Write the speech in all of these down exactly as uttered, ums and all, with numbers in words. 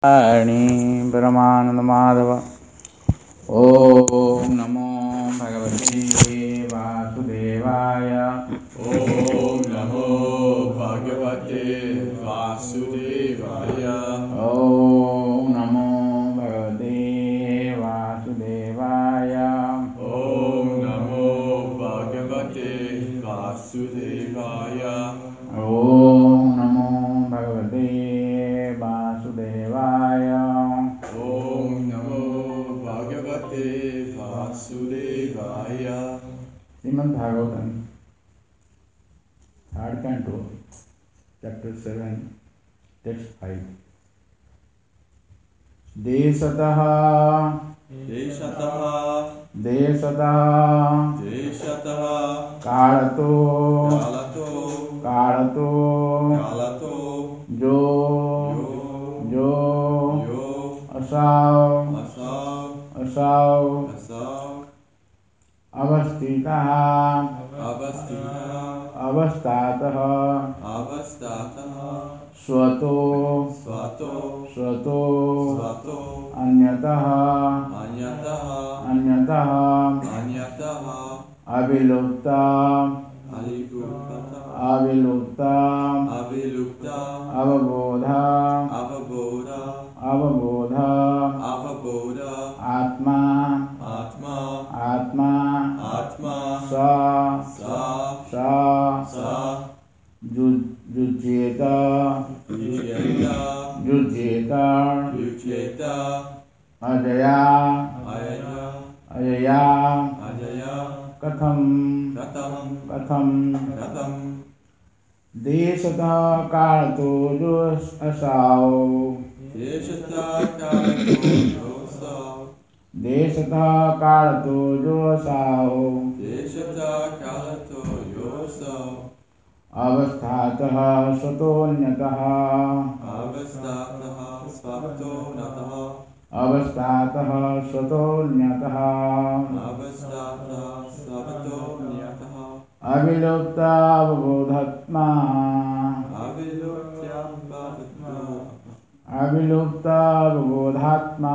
परमानंद माधव। ओम नमो भगवते वासुदेवाय। ओम नमो भगवते वासुदेवाय। ओम नमो भगवते वासुदेवाय। ओम नमो भगवते वासुदेवाय। ओम नमो भगवते वासुदेवाय। ओम नमो भगवते वासुदेवाय। Srimad Bhagavatam third canto chapter seven text five. देशतः देशतः देशतः देशतः कालतो कालतो कालतो कालतो जो यो जो यो असाव असाव असाव असाव अवस्थितः अवस्थितः अवस्थातः अवस्थातः स्वतो स्वतो स्वतो स्वतो अन्यतः अन्यतः अन्यतः अन्यतः अविलुप्ता अलिपुप्तः अविलुप्ता अविलुप्ता अवबोधा अवबोध अवबोध अवबोध आत्मा आत्मा आत्मा आत्मा सा सा सा सा युज्येत युज्येत युज्येत युज्येत अजया अयया अजया अजया कथम कथम कथम कथम देशतः कालतो जो असाओ देशतः कालतो योऽसौ देशतः कालतो जो असाओ देशतः कालतो योऽसौ अवस्थातः स्वतोऽन्यतः अवस्थातः स्वतोऽन्यतः अवस्थातः स्वतोऽन्यतः अवस्थातः स्वतोऽन्यतः अविलुप्तावबोधात्मा अविलुप्त्यात्मा अविलुप्तावबोधात्मा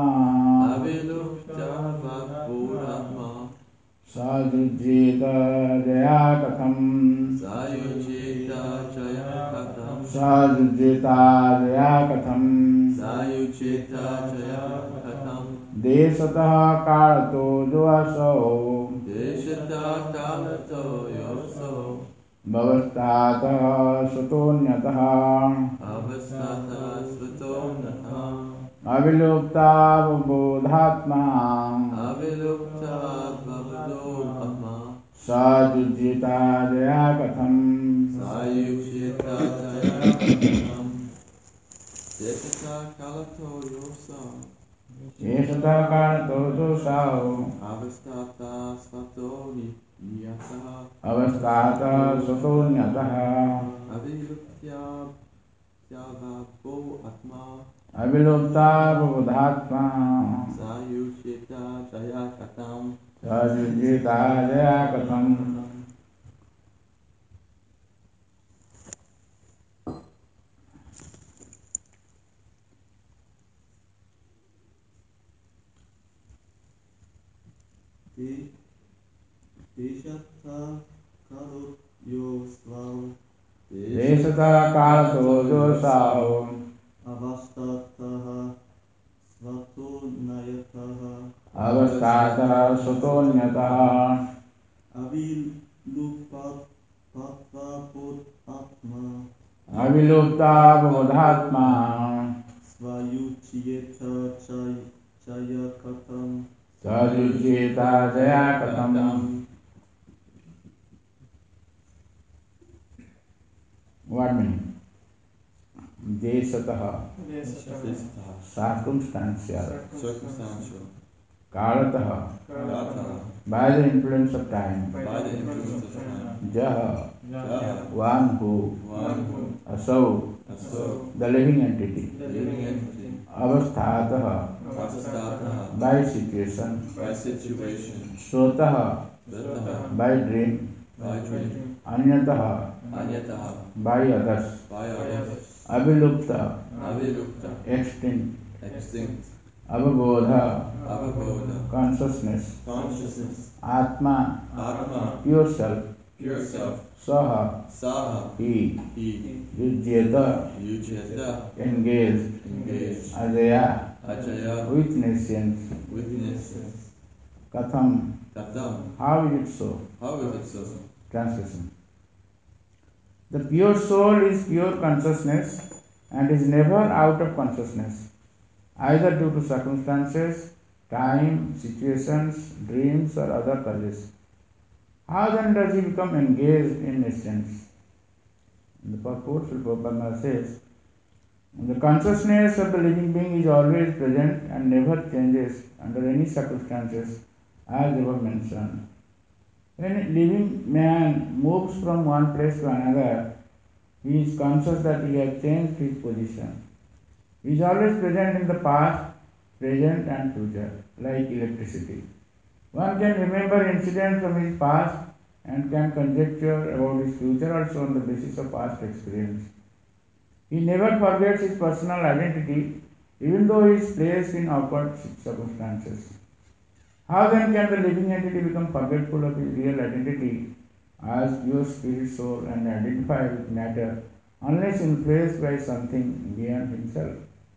अविलुप्त्यात्मा स युज्येत जया कथम सायुज्येत जया कथम स युज्येता जया कथम सायुज्येत जया कथम देशतः कालतो जो असौ देशतः कालतो योऽसौ भवस्तातः स्वतोऽन्यतः अवस्थातः स्वतोऽन्यतः अविलुप्तावबोधात्मा अविलुप्तावबोधात्मा स युज्येता जया कथम सायुज्येत जया कथम देशतः कालतो योऽसौ देशतः कालतो जोऽसौ अवस्थातः स्वतोऽन्यतः अवस्थातः स्वतोऽन्यतः अविलुप्त्यावबो आत्मा अविलुप्तावबोधात्मा सायुज्येत जया कथम स युज्येता जया कथम। देशतः कालतो जोऽसौ अवस्थातः स्वतोऽन्यतः अवस्थातः स्वतोऽन्यतः अविलुप्तावबोधात्मा अविलुप्तावबोधात्मा स्वायुज्येत जया कथम स युज्येता जया कथम। What meaning? देशतः circumstantial, circumstantial, कालतः kalatha, by the influence of time, by the influence of time, jaha jaha, one who, one who, asau asau, the living entity, living entity, avasthatah avasthatah, by situation, by situation, sotah svatah, by dream, by dream, anyatah anyatah, by others, by others, avilupta avilupta, extinct, extinct, avabodha, avabodha, consciousness, consciousness, atma, atma, pure self, pure self, saha, saha, he, he, yujyata, yujyata, engaged, engaged, ajaya, ajaya, with nescience, with nescience, katham, katham, how is it so? how is it so? Translation. The pure soul is pure consciousness and is never out of consciousness, either due to circumstances, time, situations, dreams, or other causes. How then does he become engaged in nescience? In the purport, Srila Prabhupada says, the consciousness of the living being is always present and never changes under any circumstances, as above mentioned. When a living man moves from one place to another, he is conscious that he has changed his position. He is always present in the past, present and future, like electricity. One can remember incidents from his past and can conjecture about his future also on the basis of past experience. He never forgets his personal identity, even though he is placed in awkward circumstances. How then can the living entity become forgetful of his real identity as pure spirit soul and identify with matter unless influenced by something beyond himself?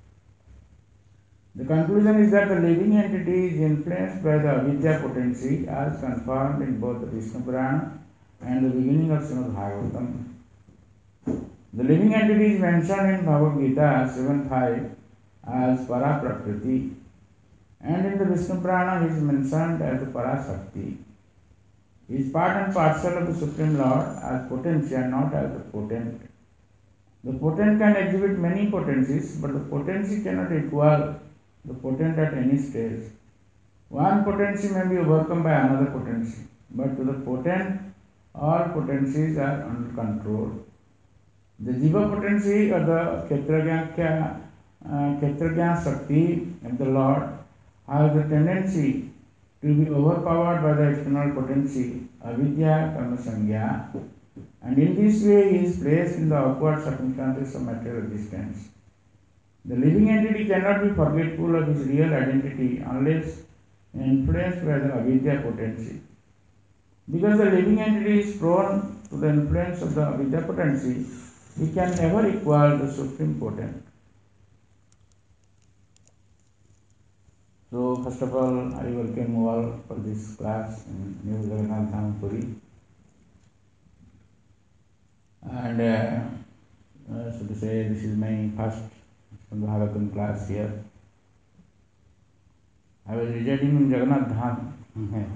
The conclusion is that the living entity is influenced by the avidya potency as confirmed in both the Vishnu Purana and the beginning of Srimad Bhagavatam. The living entity is mentioned in Bhagavad Gita seven five as Paraprakriti, and in the Vishnu Purana he is mentioned as the Parashakti. He is part and parcel of the Supreme Lord as potency and not as the potent. The potent can exhibit many potencies, but the potency cannot equal the potent at any stage. One potency may be overcome by another potency, but to the potent, all potencies are under control. The Jiva potency or the Kshetrajna uh, Kshetrajna Shakti of the Lord has the tendency to be overpowered by the external potency, avidya, karma sangya, and in this way he is placed in the awkward circumstances of material existence. The living entity cannot be forgetful of his real identity unless influenced by the avidya potency. Because the living entity is prone to the influence of the avidya potency, he can never equal the supreme potent. So, first of all, I welcome you all for this class in New Jagannath Dham Puri. And uh, uh, so to say, this is my first Bhagavatam class here. I was residing in Jagannath Dham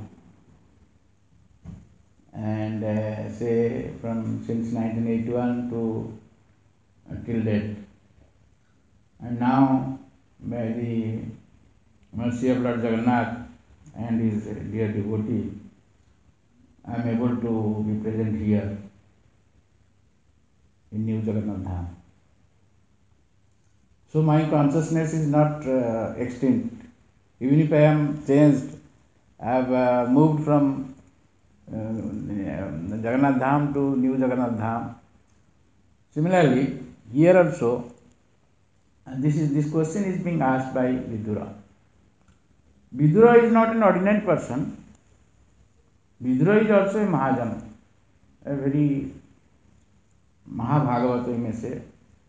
and uh, say from since nineteen eighty-one to uh, till date. And now, by the mercy of Lord Jagannath and his dear devotee, I am able to be present here in New Jagannath Dham. So my consciousness is not uh, extinct. Even if I am changed, I have uh, moved from uh, Jagannath Dham to New Jagannath Dham. Similarly, here also, this is this question is being asked by Vidura. Vidura is not an ordinary person. Vidura is also a Mahajan, a very Mahabhagavata, you may say.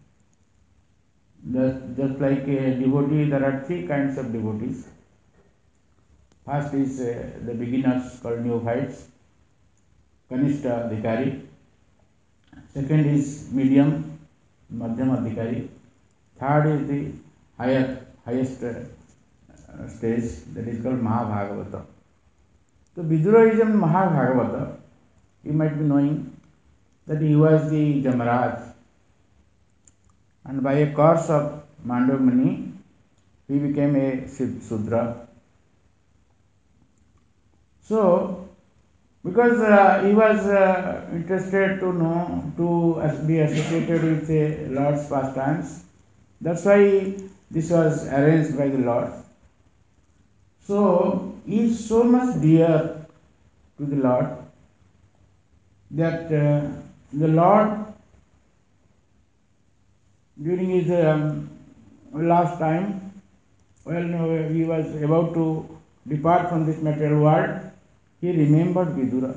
Just, just like a devotee, there are three kinds of devotees. First is uh, the beginners called neophytes, Kanishta Adhikari. Second is medium, Madhyam Adhikari. Third is the highest, highest uh, stage, that is called Mahabhagavata. So Vidura is a Mahabhagavata. You might be knowing that he was the Jamaraj, and by a course of Mandavamuni, he became a Sudra. So, because uh, he was uh, interested to know, to be associated with the Lord's pastimes, that's why this was arranged by the Lord. So, he is so much dear to the Lord that uh, the Lord, during his um, last time, when he was about to depart from this material world, he remembered Vidura.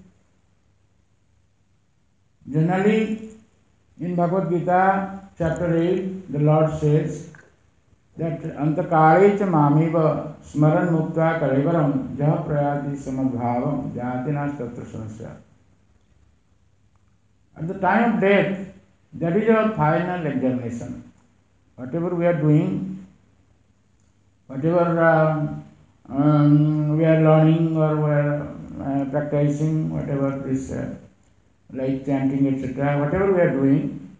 Generally, in Bhagavad Gita, chapter eight, the Lord says that Antakale cha mameva smaran mukta kalevaram jaha prayati samadbhavam jatinas tatra samsya. At the time of death, that is our final examination. Whatever we are doing, whatever uh, um, we are learning or we are uh, practicing, whatever is uh, like chanting, et cetera, whatever we are doing,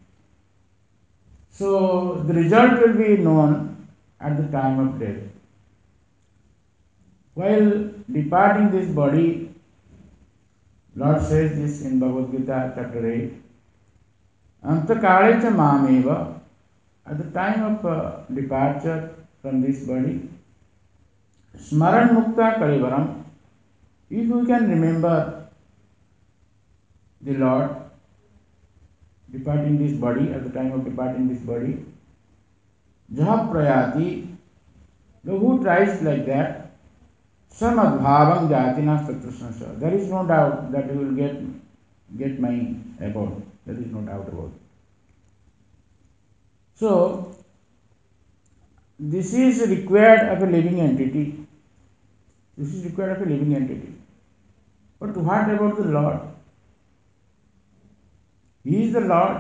so the result will be known at the time of death. While departing this body, Lord says this in Bhagavad Gita chapter eight, Antakale cha mameva, at the time of uh, departure from this body, smaran mukta kalivaram, if we can remember the Lord departing this body, at the time of departing this body, jaha prayati, who tries like that, samadbhavam jatinas tatra samsaya. There is no doubt that he will get get my abode. There is no doubt about it. So, this is required of a living entity. This is required of a living entity. But what about the Lord? He is the Lord.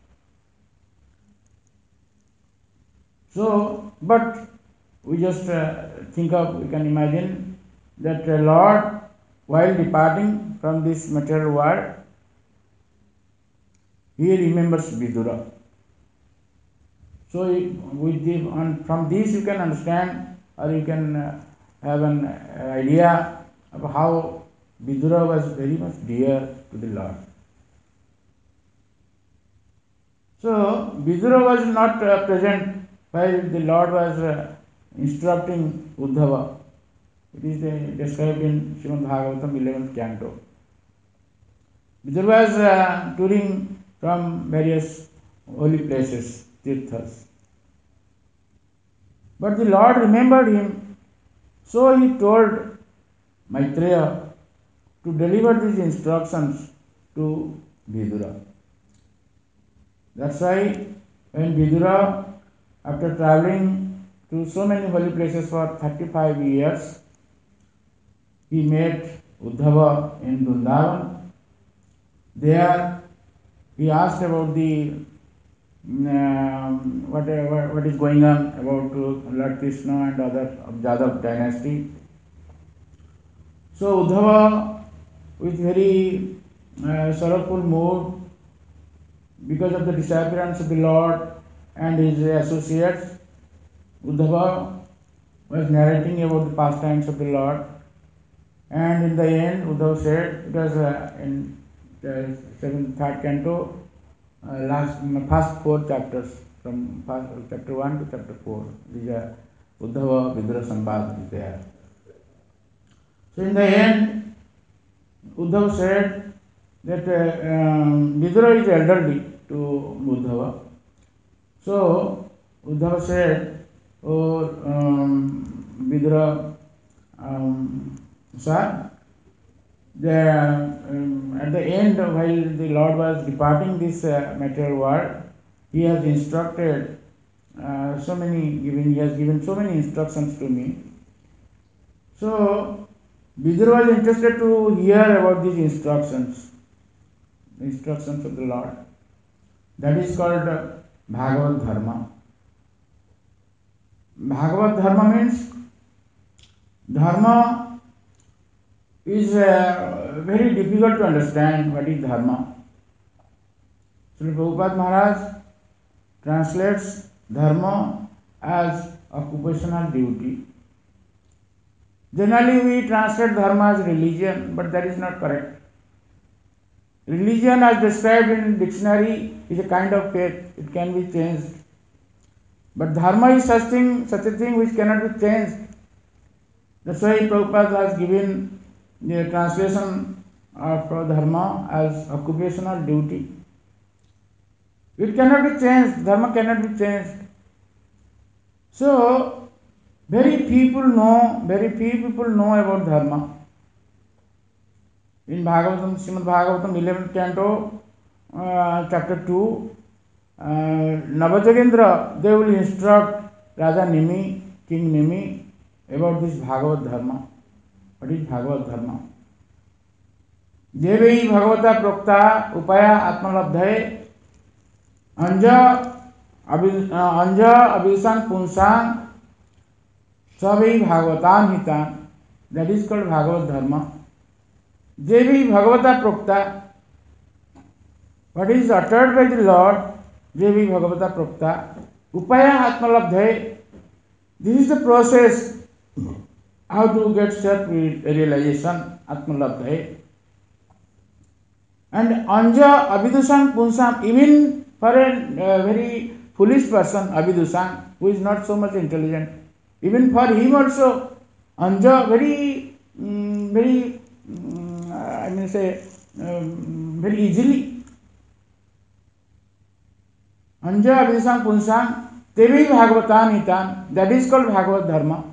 So, but we just uh, think of, we can imagine that the Lord, while departing from this material world, he remembers Vidura. So, with the, on, from this you can understand, or you can uh, have an idea of how Vidura was very much dear to the Lord. So, Vidura was not uh, present while the Lord was uh, instructing Uddhava. It is uh, described in Srimad Bhagavatam eleventh canto. Vidura was uh, touring from various holy places, tirthas. But the Lord remembered him, so he told Maitreya to deliver these instructions to Vidura. That's why when Vidura, after traveling to so many holy places for thirty-five years, he met Uddhava in Vrindavan. There he asked about the um, what, what, what is going on about Lord Krishna and other of Jadav dynasty. So Uddhava, with very uh, sorrowful mood, because of the disappearance of the Lord and his associates, Uddhava was narrating about the pastimes of the Lord. And in the end, Uddhava said, it was uh, in the seventh, third canto, uh, last, first four chapters, from first, chapter one to chapter four. These are Uddhava Vidura Sambad is there. So in the end, Uddhava said that uh, um, Vidura is elderly to Uddhava. So Uddhava said, oh um, Vidura, um, sir, the, um, at the end, while the Lord was departing this uh, material world, he has instructed uh, so many, given, he has given so many instructions to me. So Vidura was interested to hear about these instructions, the instructions of the Lord. That is called uh, Bhagavad Dharma. Bhagavad Dharma means Dharma is uh, very difficult to understand what is Dharma. Srila Prabhupada Maharaj translates Dharma as occupational duty. Generally we translate Dharma as religion, but that is not correct. Religion, as described in dictionary, is a kind of faith. It can be changed. But Dharma is such thing, such a thing which cannot be changed. That's why Prabhupada has given the translation of Dharma as occupational duty. It cannot be changed. Dharma cannot be changed. So, Very people know, very few people know about dharma. In Bhagavatam, Srimad Bhagavatam, eleventh canto, uh, chapter two, uh, Navajogendra, they will instruct Raja Nimi, King Nimi, about this Bhagavad Dharma. What is Bhagavad Dharma? Devi Bhagavata Prokta Upaya Atmalabdhaye Anja Anja Abhisan Punsan Savi Bhagavatam Hitan. That is called Bhagavad Dharma. Devi Bhagavata Prokta. What is uttered by the Lord? Devi Bhagavata Prokta. Upaya Atmalabdhaye. This is the process how to get self-realization, Atmalabdhaye. And Anja Abhidusam Punsam, even for a uh, very foolish person, Abhidusam, who is not so much intelligent, even for him also, Anja very, um, very, um, I mean say, um, very easily. Anja Abhidusam Punsam, Devi Bhagavatam Hitan, that is called Bhagavad Dharma.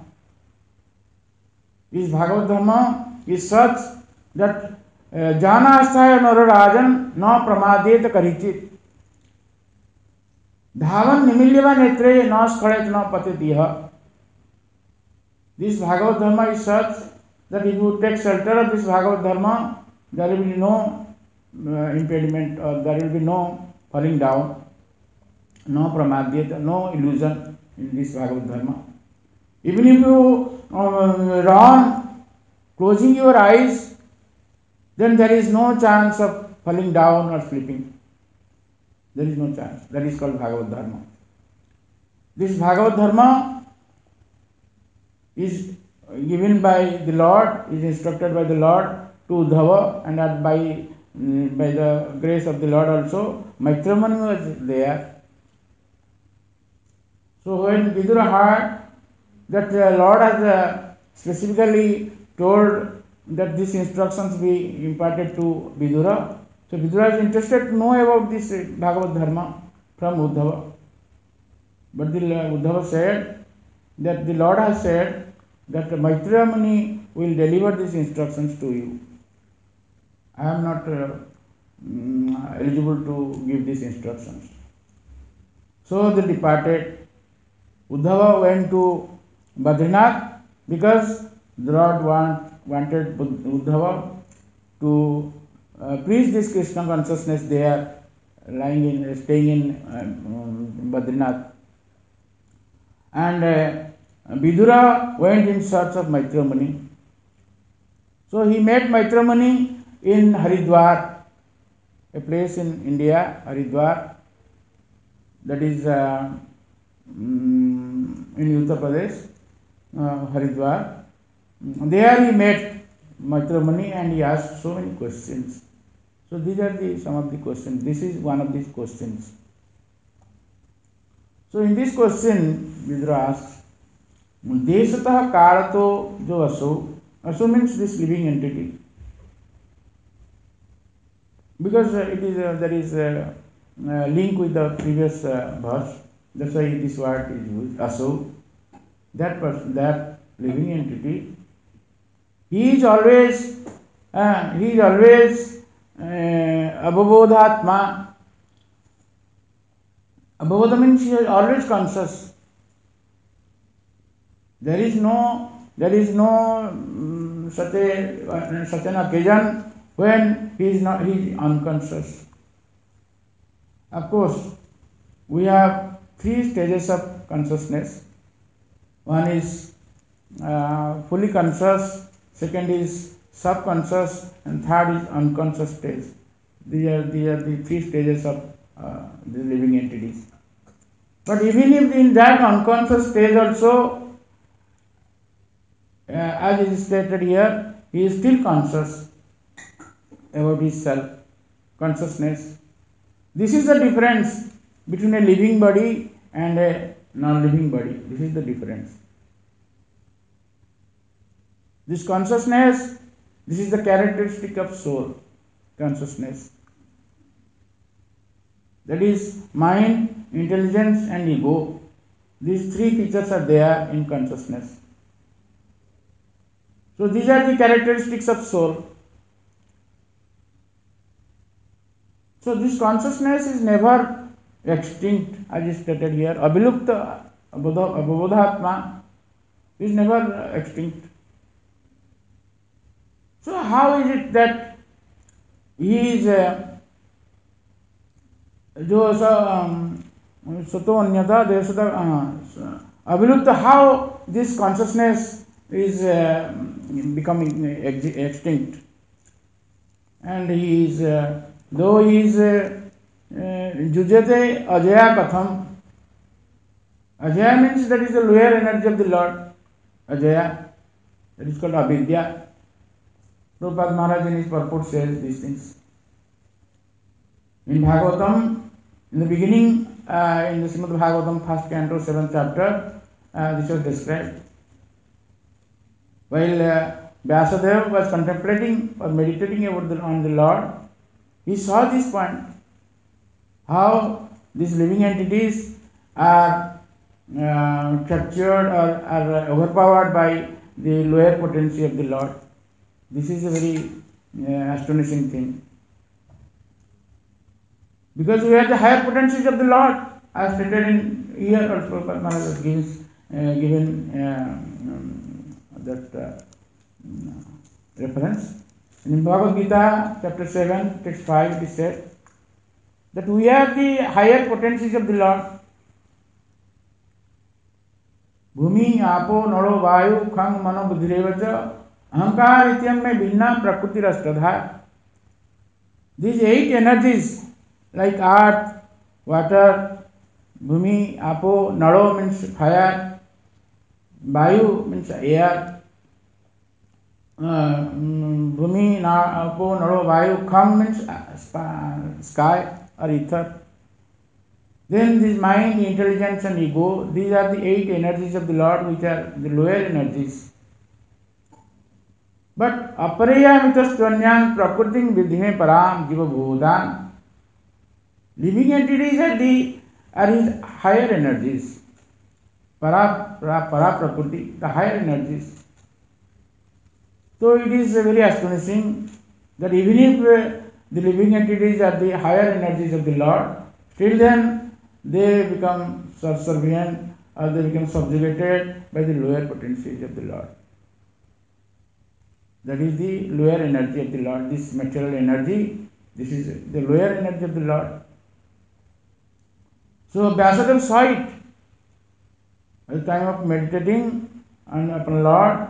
This Bhagavad Dharma is such that जानास्थाय नरराजन न प्रमादेत करिचित धावन निमिल्यवा नेत्रे न स्खलित न पतितिह. This Bhagavad Dharma is such that if you take shelter of this Bhagavad Dharma, there will be no uh, impediment or there will be no falling down, no pramadyata, no illusion in this Bhagavad Dharma. Even if you uh, run, closing your eyes, then there is no chance of falling down or slipping. There is no chance. That is called Bhagavad Dharma. This Bhagavad Dharma is given by the Lord, is instructed by the Lord to Uddhava, and by, by the grace of the Lord also, Maitra Muni was there. So when Vidura heard that the Lord has uh, specifically told that these instructions be imparted to Vidura, so Vidura is interested to know about this Bhagavad Dharma from Uddhava. But the Uddhava said that the Lord has said that Maitreya Muni will deliver these instructions to you. I am not uh, um, eligible to give these instructions. So they departed. Uddhava went to Badrinath because the Lord want, wanted Uddhava to uh, preach this Krishna consciousness there, lying in, staying in um, Badrinath. And uh, Vidura went in search of Maitra Muni. So he met Maitra Muni in Haridwar, a place in India, Haridwar, that is uh, um, in Uttar Pradesh, uh, Haridwar. There he met Maitra Muni and he asked so many questions. So these are the some of the questions. This is one of these questions. So in this question, Vidura asks, Desatah Kalato Jo Aso. Aso means this living entity. Because uh, it is uh, there is a uh, link with the previous uh, verse. That's why this word is used. Aso. That person, that living entity, he is always uh, he is always uh, abhabodhatma. Abhabodha means he is always conscious. There is no there is no um, such a uh, such an occasion when he is not he is unconscious. Of course, we have three stages of consciousness. One is uh, fully conscious, second is subconscious, and third is unconscious stage. These are, these are the three stages of uh, the living entities. But even if in that unconscious stage also, uh, as is stated here, he is still conscious about his self, consciousness. This is the difference between a living body and a non-living body. This is the difference. This consciousness, this is the characteristic of soul, consciousness. That is mind, intelligence and ego. These three features are there in consciousness. So these are the characteristics of soul. So this consciousness is never extinct, as is stated here. Abhilupta Abodhatma is never extinct. So how is it that he is uh, जो सतो अन्यथा देशता अभिलुप्त, how this consciousness is uh, becoming extinct, and he is uh, though he is jujate uh, ajaya katham. Ajaya means that is the lower energy of the Lord. Ajaya, that is called avidya. Prabhupada Maharaj in his purport says these things. In Bhagavatam, in the beginning, uh, in the Srimad Bhagavatam, first canto, seventh chapter, uh, this was described. While uh, Vyasadeva was contemplating or meditating about the, on the Lord, he saw this point, how these living entities are uh, captured or are overpowered by the lower potency of the Lord. This is a very uh, astonishing thing. Because we have the higher potencies of the Lord, as stated in here also, Maharaj has given, uh, given uh, um, that uh, reference. In Bhagavad Gita, chapter seven, text five, it is said that we have the higher potencies of the Lord. Bhumi, Apo, Nalo, Vayu, Khang, Mano, Buddhirevacha, Ahankar, Ityam, Me, Bhinna, Prakriti, Rastadha. These eight energies, like earth, water, bhumi, apo, nalo means fire, vayu means air, uh, bhumi, apo, nalo, vayu, kham means sky or ether. Then this mind, intelligence and ego, these are the eight energies of the Lord, which are the lower energies. But aparaya mitastvanyam prakritim vidhime param jiva bhudan. Living entities are the are his higher energies. Para, para, para prakriti, the higher energies. So it is very astonishing that even if uh, the living entities are the higher energies of the Lord, still then they become subservient or they become subjugated by the lower potencies of the Lord. That is the lower energy of the Lord. This material energy, this is the lower energy of the Lord. So Vyasadeva saw it at the time of meditating on upon Lord.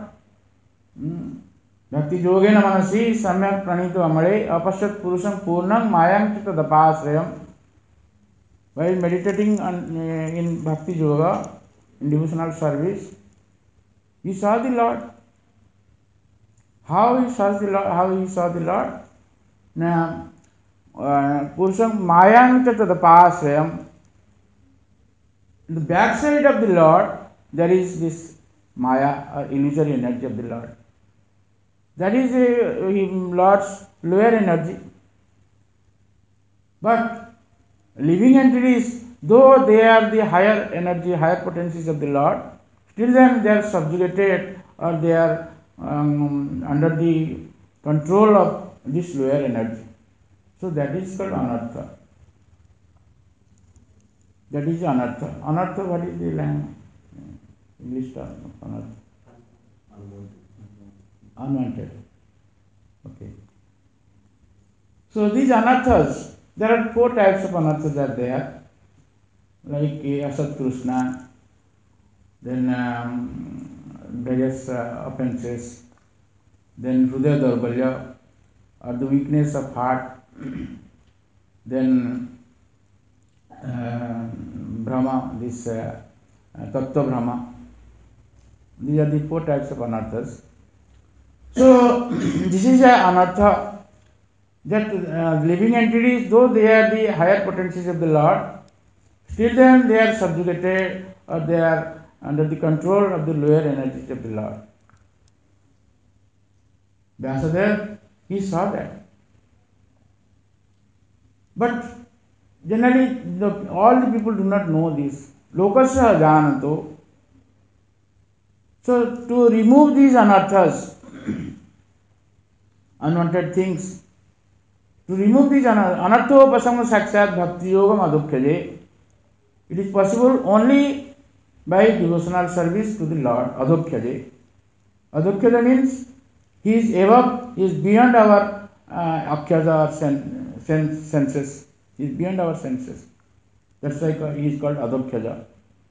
Bhakti yogena manasi samyak pranito amare apashat purusham purnam mayam chitta dapasrayam. While meditating on, uh, in Bhakti Yoga, in devotional service, he saw the Lord. How he saw the Lord? How he saw the Lord? Now, purusham mayam chitta dapasrayam. In the backside of the Lord, there is this Maya or illusory energy of the Lord. That is the Lord's lower energy. But living entities, though they are the higher energy, higher potencies of the Lord, still then they are subjugated or they are um, under the control of this lower energy. So that is called anartha. That is anartha. Anartha, what is the language? English term of anartha? Unwanted. Okay. So these anarthas, there are four types of anarthas are there, like uh, Asat Krishna, then um, various uh, offenses, then Hrudaya Daurbalya, or the weakness of heart, then uh, Brahma, this uh, Tattva Brahma. These are the four types of anarthas. So this is an anartha, that uh, living entities, though they are the higher potencies of the Lord, still then they are subjugated or they are under the control of the lower energies of the Lord. Vyasadeva, he saw that. But generally, the, all the people do not know this. lokasya ajananto. So to remove these anarthas, unwanted things, to remove these anarthopasama sakshat bhakti yogam adukyaje, it is possible only by devotional service to the Lord. Adukyaje. Adukyaja means he is above, he is beyond our uh, akyaja or sen, sen, senses. He is beyond our senses. That's why he is called Adukyaja.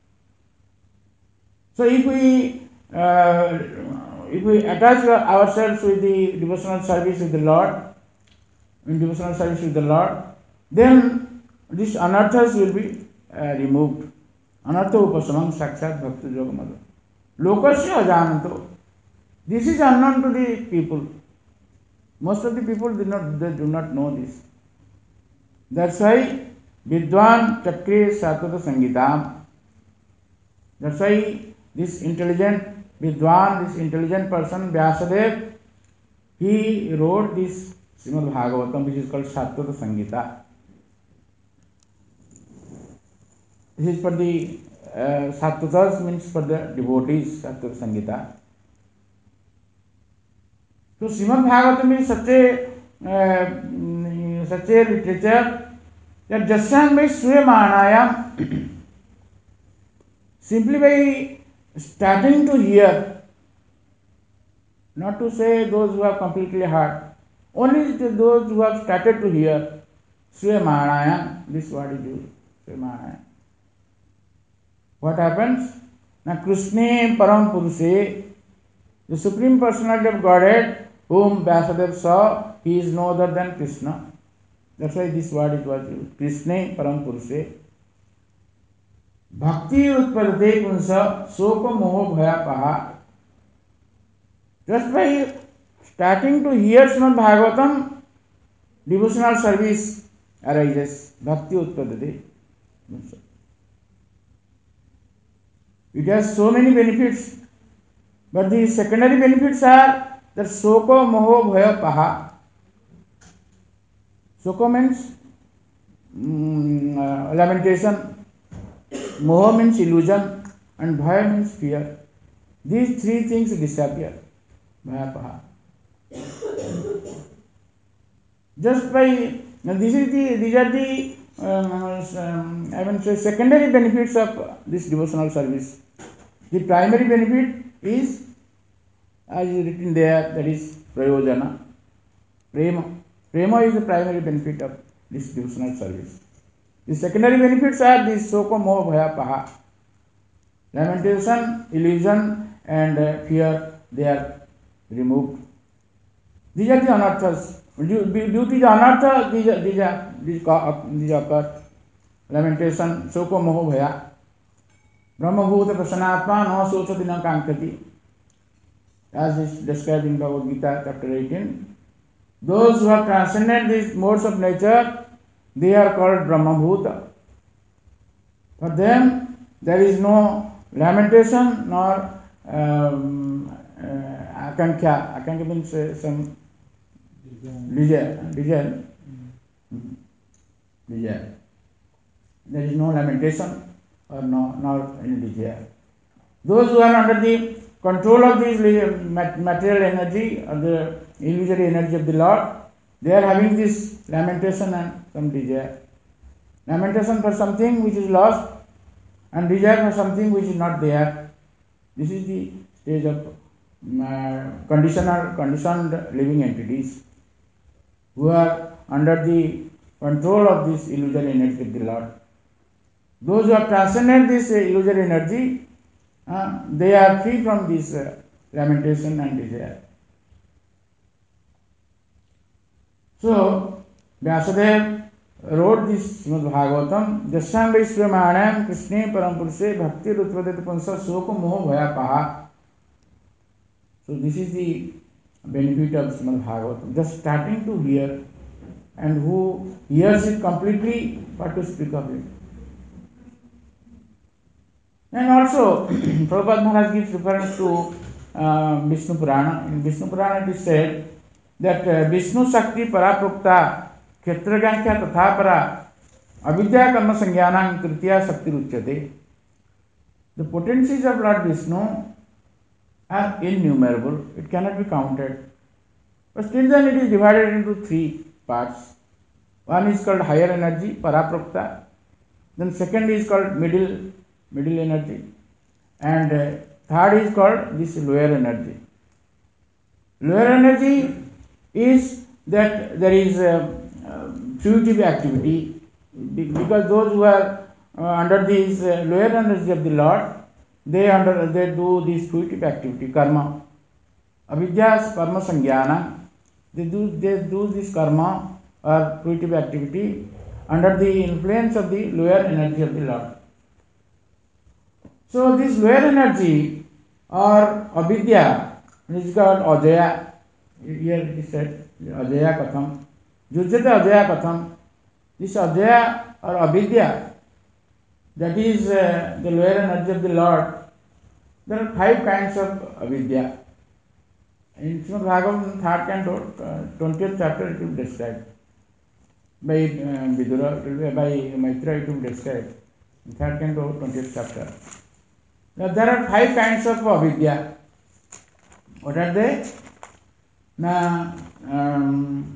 So if we uh, if we attach ourselves with the devotional service with the Lord, in devotional service with the Lord, then these anarthas will be uh, removed. Anartha upasamam sakshat bhakti yogamada. Lokasya ajananto. This is unknown to the people. Most of the people do not, they do not know this. That's why Vidwan Chakre Satwata Sangitam. That's why this intelligent Vidwan, this intelligent person, Vyasadeva, he wrote this Srimad Bhagavatam, which is called Satwata Sangita. This is for the uh, Satvatas means for the devotees, Satwata Sangita. So Srimad Bhagavatam is such a uh, such a literature that just by Sriyamanayam, simply by starting to hear, not to say those who have completely heard, only those who have started to hear Sriyamanayam, this word is used, Sriyamanayam. What happens? Now Krishna Param Purushe, the Supreme Personality of Godhead, whom Vyasadeva saw, he is no other than Krishna. That's why this word it was used. Krishna Param Purushe. Bhakti Utpadate Punsa Soka Moho Bhaya Paha. Just by starting to hear Srimad Bhagavatam, devotional service arises. Bhakti Utpadate Punsa. It has so many benefits, but the secondary benefits are that Soko Moho Bhaya Paha. Soko means um, uh, lamentation, Moho means illusion, and Bhaya means fear. These three things disappear. Bhaya Paha. Just by, now this is the, these are the um, I will say secondary benefits of this devotional service. The primary benefit is, as is written there, that is prayojana, prema. Prema is the primary benefit of this devotional service. The secondary benefits are the Soko Moha Bhaya Paha. Lamentation, illusion, and uh, fear, they are removed. These are the anarthas. Due to the anartha, these are, these are, these are, these occur. Lamentation, Soko Moho Bhaya. Brahmabhuta Prasanatma no sochati na kankati. As is described in Bhagavad Gita chapter eighteen. Those who have transcended these modes of nature, they are called Brahmabhuta. For them, there is no lamentation nor um, uh, akanksha. Akanksha means uh, some desire. Desire. Desire. There is no lamentation or no, nor any desire. Those who are under the control of this material energy or the illusory energy of the Lord, they are having this lamentation and some desire. Lamentation for something which is lost and desire for something which is not there. This is the stage of uh, conditional, conditioned living entities who are under the control of this illusory energy of the Lord. Those who have transcended this uh, illusory energy, uh, they are free from this uh, lamentation and desire. So, Vyasadeva wrote this Srimad Bhagavatam, Jasyam Vaishwamanam Krishna Parampurushe Bhakti Rutvadet Punsa Soko Moho Bhaya Paha. So, this is the benefit of Srimad Bhagavatam. Just starting to hear, and who hears it completely, what to speak of it. And also, Prabhupada Maharaj gives reference to uh, Vishnu Purana. In Vishnu Purana it is said that uh, Vishnu Shakti Paraprukta Kshetragankhya Tatha Para Avidya Karma Sangyanam Tritiya Shakti Ruchyate. The potencies of Lord Vishnu are innumerable, it cannot be counted. But still then it is divided into three parts. One is called higher energy, Paraprapta. Then second is called middle, middle energy. And uh, third is called this lower energy. Lower energy is that there is a, uh, fruitive activity, because those who are uh, under this uh, lower energy of the Lord, they under they do this fruitive activity, karma. Avidya karma sangyana. They do they do this karma or fruitive activity under the influence of the lower energy of the Lord. So this lower energy or avidya is called ajaya. Here it is said ajaya katham. Yujyate ajaya katham. This ajaya or avidya, that is uh, the lower energy of the Lord. There are five kinds of avidya. In Srimad Bhagavatam, third canto, uh, twentieth chapter, it will describe. By uh, Vidura, it will be by Maitra, it will describe. In third canto, twentieth chapter. Now, there are five kinds of avidya. What are they? Now, um,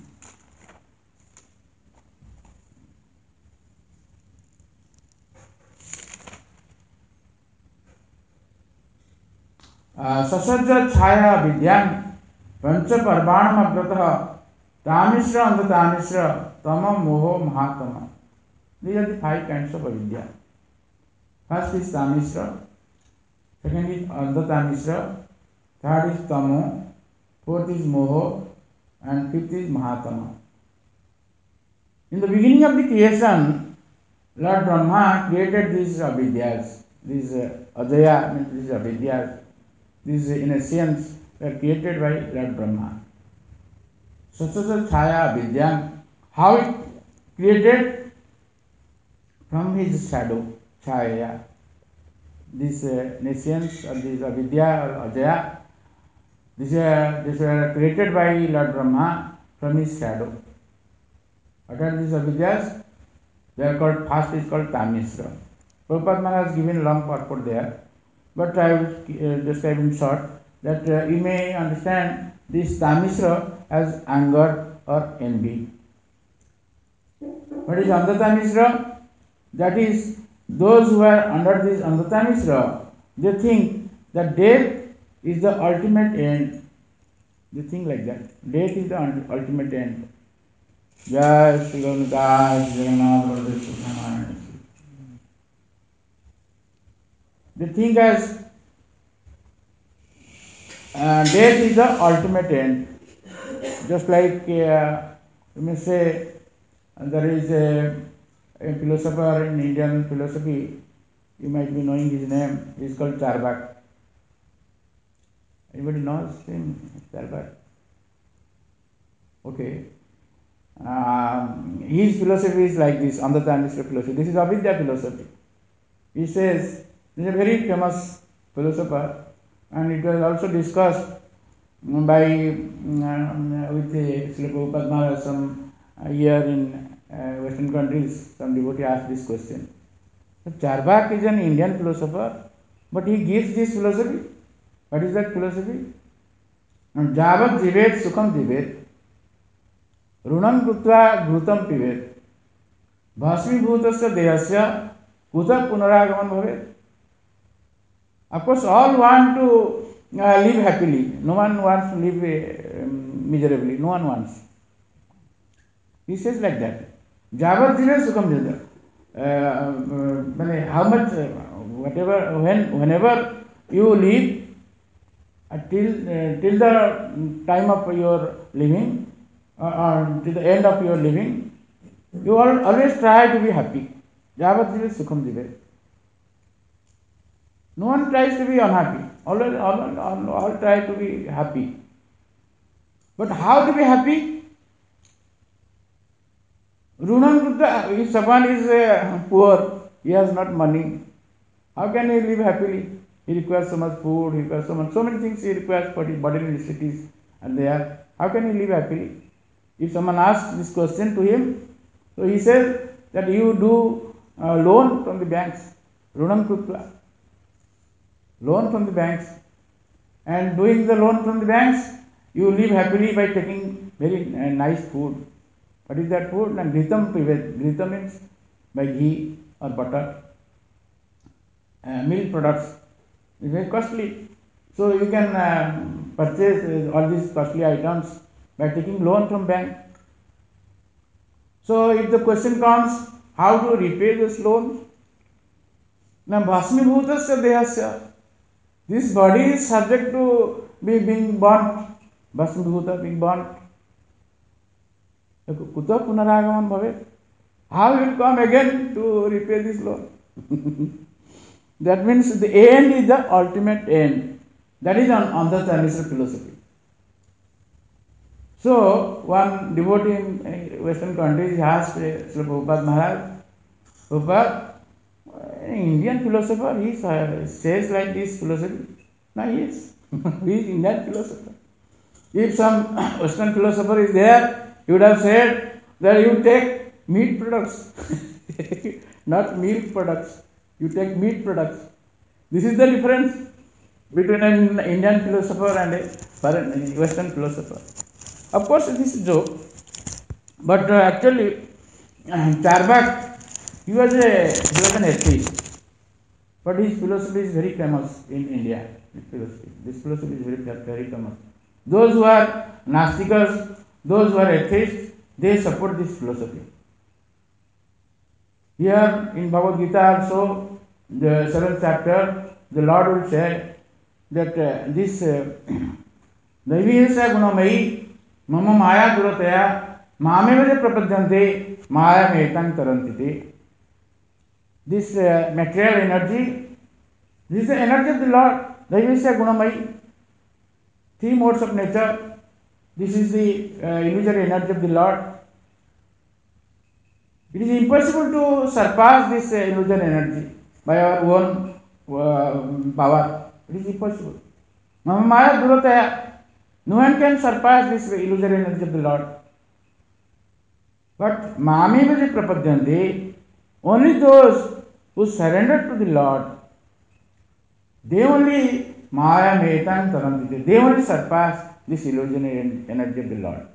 ससज्ज छाया विद्यां पंच पर्वाणम अग्रतः तामिश्र अंधतामिश्र तम मोह महातम. These are the five kinds of avidya. First is tamishra, second is andhatamisra, third is tamo, fourth is moho, and fifth is mahatama. In the beginning of the creation, Lord Brahma created these avidyas. These uh, ajaya means these avidyas. These uh, in a sense were created by Lord Brahma. Sasasa Chaya Vidyam. How it created? From his shadow, Chaya. These uh, nations or these avidya or ajaya, these are these were created by Lord Brahma from his shadow. What are these avidyas? They are called, first is called Tamisra. Prabhupada Maharaj has given long purport there, but I will uh, describe in short that uh, you may understand this Tamisra as anger or envy. What is Andhatamisra? That is, those who are under this Andhatamisra, they think that death is the ultimate end. They think like that. Death is the ultimate end. Jai Shri Garudas Jagannath. They think as uh, death is the ultimate end. Just like uh, you may say uh, there is a, a philosopher in Indian philosophy, you might be knowing his name, he is called Charvak. Anybody knows him? Charvak? Okay. Um, his philosophy is like this, Andhatamisra philosophy. This is Avidya philosophy. He says, he is a very famous philosopher, and it was also discussed by um, with the Srila Prabhupada Maharaj some uh, here in uh, Western countries. Some devotee asked this question. So Charvak is an Indian philosopher, but he gives this philosophy. What is that philosophy? Javat jivet sukham jivet runam krutva ghrutam pivet bhasmi bhutasya dehasya kuta punaragaman bhavet. Of course, all want to uh, live happily. No one wants to live uh, miserably. No one wants. He says like that. Javat jivet sukham jivet. Uh, uh, how much, uh, whatever, when, whenever you live, uh, till uh, till the time of your living, uh, uh, till the end of your living, you all, always try to be happy. Javat jivet sukham jivet. No one tries to be unhappy. All, all, all, all try to be happy. But how to be happy? Runam Krutta, if someone is uh, poor, he has not money, how can he live happily? He requires so much food, he requires so much, so many things he requires for his bodily necessities and there. How can he live happily? If someone asks this question to him, so he says that you do uh, loan from the banks, Runam Krutta. loan from the banks, and doing the loan from the banks, you live happily by taking very uh, nice food. What is that food? And ghritam, ghritam means by ghee or butter. Uh, milk products is very costly. So you can uh, purchase uh, all these costly items by taking loan from bank. So if the question comes, how to repay this loan? Now bhasmibhutasya dehasya. This body is subject to be being burnt. Bhasmibhuta being burnt. Kuta punaragaman bhavet. How will come again to repay this loan? That means the end is the ultimate end. That is on, on the Chinese philosophy. So, one devotee in Western countries asked Srila Prabhupada Maharaj, Prabhupada, an Indian philosopher, he says like this philosophy. No, he is. He is Indian philosopher. If some Western philosopher is there, he would have said that you take meat products, not milk products. You take meat products. This is the difference between an Indian philosopher and a Western philosopher. Of course, this is a joke, but uh, actually, Charvak, he was a he was an atheist, but his philosophy is very famous in India. This philosophy, this philosophy is very very famous. Those who are Nastikas, those who are atheists, they support this philosophy. Here in Bhagavad Gita also, the seventh chapter, the Lord will say that uh, this Daivihasa Gunamayi Mama Maya Durataya Mameva Prapadyante Maya Metan Tarantiti. This uh, material energy, this is the energy of the Lord. Daivihasa Gunamayi. Three modes of nature. This is the uh, illusory energy of the Lord. It is impossible to surpass this uh, illusory energy by our own uh, power. It is impossible. Mama Maya Durataya. No one can surpass this illusory energy of the Lord. But Mami Vaja Prapadyante, only those who surrender to the Lord, they only Maya Metan Tarantite, they only surpass this illusory energy of the Lord.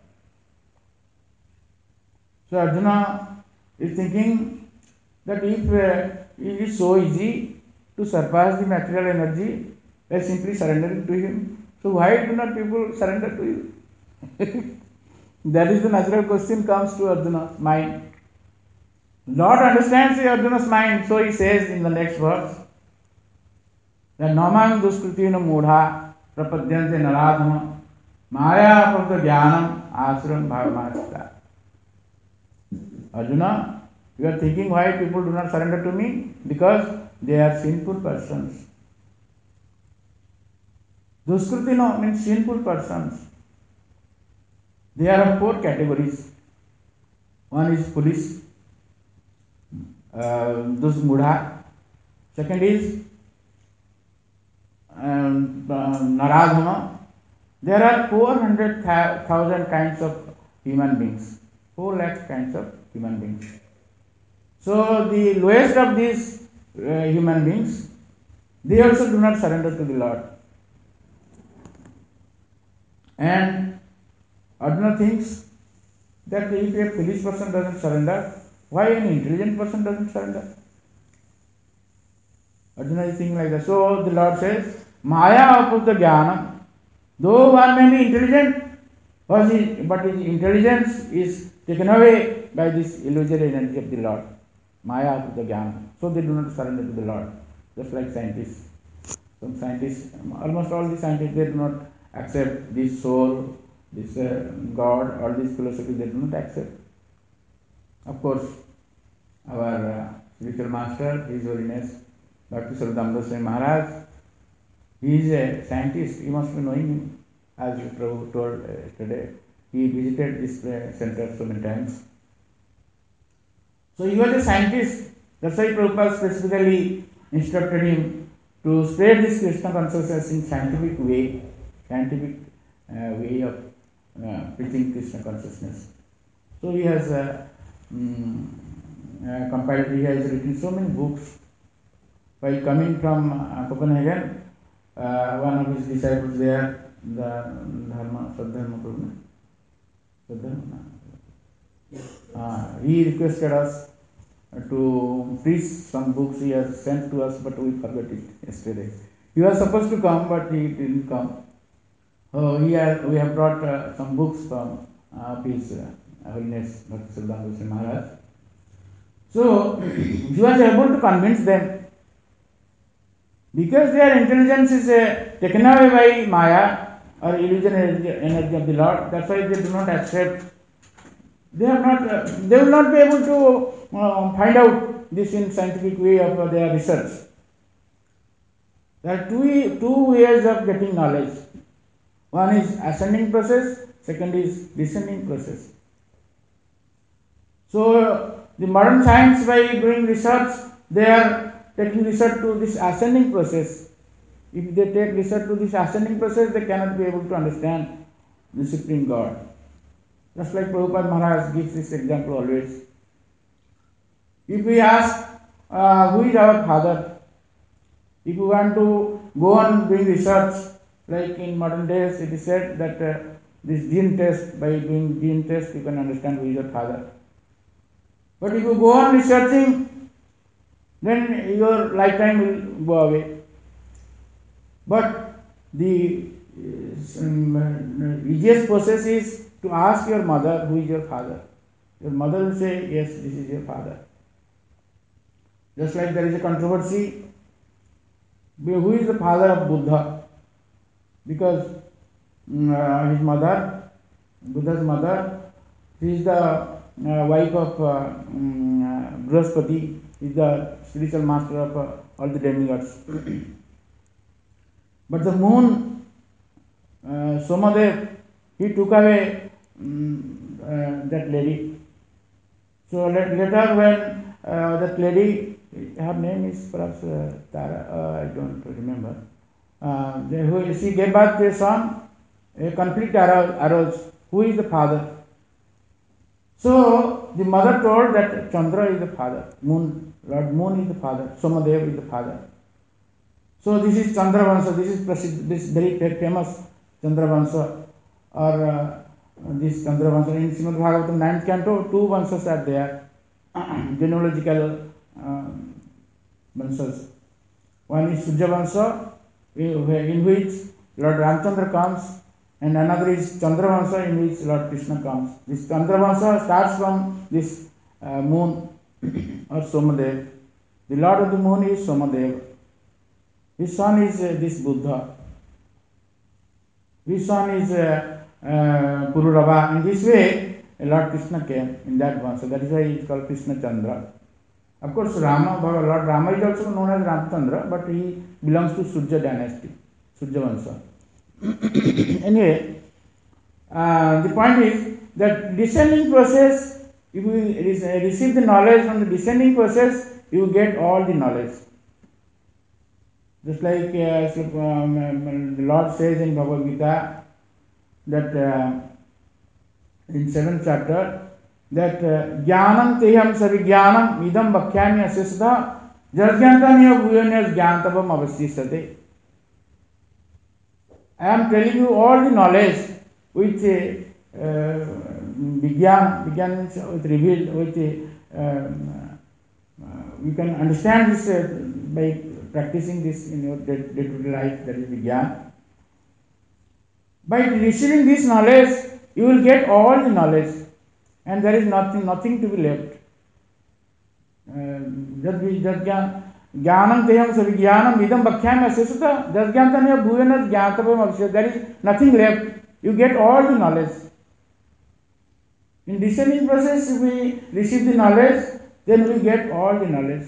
So Arjuna is thinking that if uh, it is so easy to surpass the material energy by simply surrendering to him, so why do not people surrender to you? That is the natural question comes to Arjuna's mind. Lord understands Arjuna's mind, so he says in the next verse that Namang Duskritina Mudha Prapadyante Naradhama Maya Prabda Jnanam Asuram Bhavamasta. Arjuna, you are thinking why people do not surrender to me? Because they are sinful persons. Duskritino means sinful persons. There are four categories. One is foolish, uh, those mudha. Second is um, uh, naradhama. There are four hundred thousand kinds of human beings. Four lakh kinds of human beings. So the lowest of these uh, human beings, they also do not surrender to the Lord. And Arjuna thinks that if a foolish person doesn't surrender, why an intelligent person doesn't surrender? Arjuna is thinking like that. So the Lord says, Maya aputta jnanam. Though one may be intelligent, but his intelligence is taken away by this illusory energy of the Lord. Maya aputta jnanam. So they do not surrender to the Lord. Just like scientists. Some scientists, almost all the scientists, they do not accept this soul, this uh, God, all these philosophies, they do not accept. Of course, our uh, spiritual master, His Holiness Bhakti Swarupa Swami Maharaj, he is a scientist, you must be knowing him, as Prabhu told uh, today. He visited this uh, center so many times. So he was a scientist, that's why Prabhupada specifically instructed him to spread this Krishna consciousness in scientific way, scientific uh, way of uh, preaching Krishna consciousness. So he has uh, um, uh, compiled, he has written so many books. While coming from uh, Copenhagen, uh, one of his disciples there, the Dharma, Sadharma Prabhu, Sadharma, uh, he requested us to preach some books he has sent to us, but we forgot it yesterday. He was supposed to come, but he didn't come. Oh, he has, we have brought uh, some books from uh, his uh, Holiness Bhakti Siddhanta Goswami Maharaj. So, he was able to convince them. Because their intelligence is uh, taken away by Maya or illusion energy, energy of the Lord, that's why they do not accept. They have not. Uh, they will not be able to uh, find out this in scientific way of uh, their research. There are two two ways of getting knowledge. One is ascending process. Second is descending process. So uh, the modern science, by doing research, they are taking research to this ascending process. If they take research to this ascending process, they cannot be able to understand the Supreme God. Just like Prabhupada Maharaj gives this example always. If we ask uh, who is our father, if we want to go on doing research, like in modern days it is said that uh, this gene test, by doing gene test you can understand who is your father. But if you go on researching, then your lifetime will go away. But the um, easiest process is to ask your mother who is your father. Your mother will say, yes, this is your father. Just like there is a controversy, who is the father of Buddha? Because uh, his mother, Buddha's mother, she is the uh, wife of uh, um, uh, Brihaspati, is the spiritual master of uh, all the demigods. But the moon, uh, Somadev, he took away um, uh, that lady. So later when uh, that lady, her name is perhaps uh, Tara, uh, I don't remember, uh, who, she gave birth to a son, a conflict arose. Who is the father? So the mother told that Chandra is the father, Moon, Lord Moon is the father, Somadev is the father. So this is Chandravansha, this is Prasidh, this very famous Chandravansha, or uh, this Chandravansha. In Srimad Bhagavatam ninth canto, two Vanshas are there, genealogical uh, Vanshas. One is Sujavansha, in which Lord Ramchandra comes, and another is Chandravansha, in which Lord Krishna comes. This Chandravansha starts from this uh, moon or Somadev. The Lord of the moon is Somadev. His son is uh, this Buddha. His son is uh, uh, Pururava. In this way, Lord Krishna came in that one. So that is why he is called Krishna Chandra. Of course, Rama, Lord Rama is also known as Ramchandra, but he belongs to Surya dynasty, Surya Vansha. Anyway, uh, the point is that descending process, if you receive the knowledge from the descending process, you get all the knowledge. Just like uh, um, the Lord says in Bhagavad Gita that uh, in seventh chapter, that Jnanam teham savijnanam idam bhakhyami asya jarjantaniya bhuyanas jnantavam avasyasate. I am telling you all the knowledge which uh, Vigyan, Vigyan means with revealed, which uh, uh, you can understand this uh, by practicing this in your day-to-day life, that is Vigyan. By receiving this knowledge, you will get all the knowledge, and there is nothing, nothing to be left. Jad Jnanam teham savijnanam idam bhakhyami asya jajjantaniya bhuyanas jnantavam avasya. There is nothing left. You get all the knowledge. In descending process, if we receive the knowledge, then we get all the knowledge.